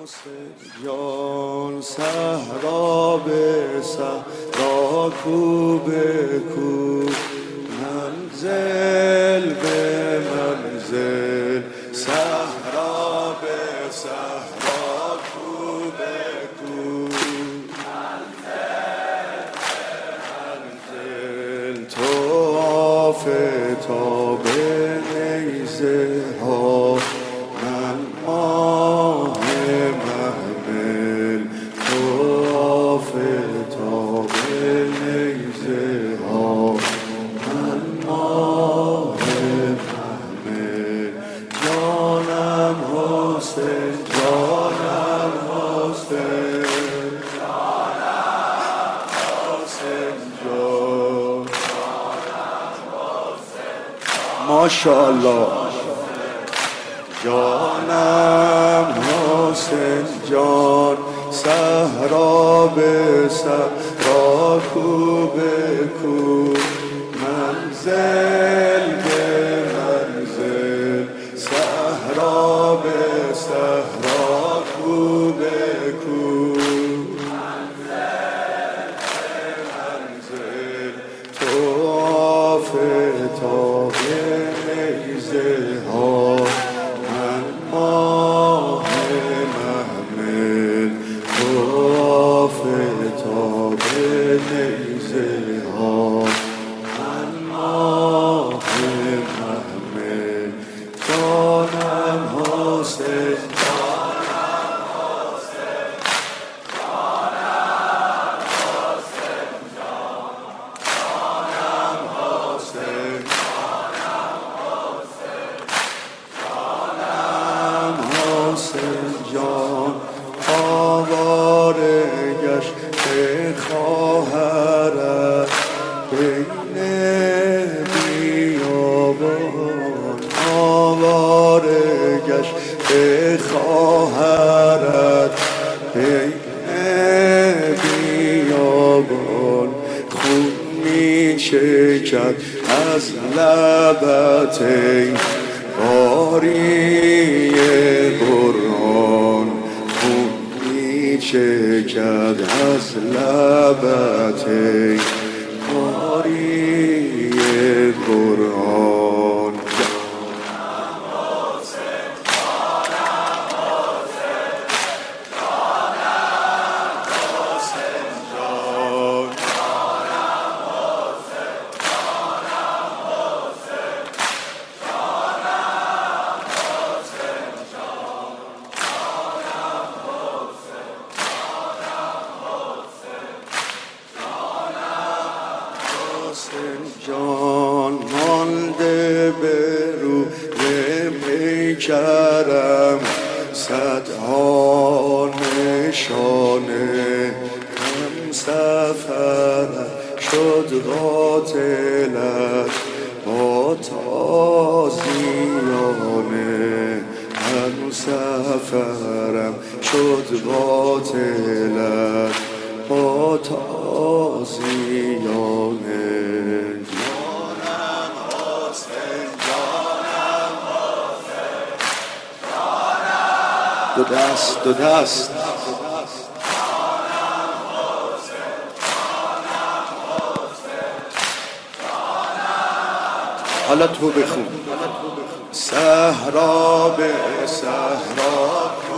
جان صحرا به صحرا، کو به کو، منزل به منزل، صحرا به صحرا، کو به کو، منزل به منزل. تو آفتاب نیزه ها، من ماه محمل. تو آفتاب نیزه ها، من ماه محمل. جانم حسین، جانم حسین، جانم حسین جان، ماشاءالله. جانم حسین جان، صحرا به صحرا، کو به کو، منزل به منزل، صحرا به صحرا، کو به کو، منزل به منزل. تو آفتاب نیزه ها، من ماه محمل. تو آفتاب نیزه ها، من ماه محمل. جانم حسین، جانم حسین، جانم حسین جان، جانم حسین، جانم حسین جان. آواره گشته خواهرت بین بیابان، آواره گشته خواهرت بین بیابان. خون می چکد از لبت ای قاری قرآن، خون می چکد از لبت ای قاری قرآن. جان مانده به روی پیکرم، صدها نشانه، هم سفرم شد قاتلت با تازیانه، هم سفرم شد قاتلت با تازیانه. دو دست، دو دست. حالا تو بخون. صحرا به صحرا،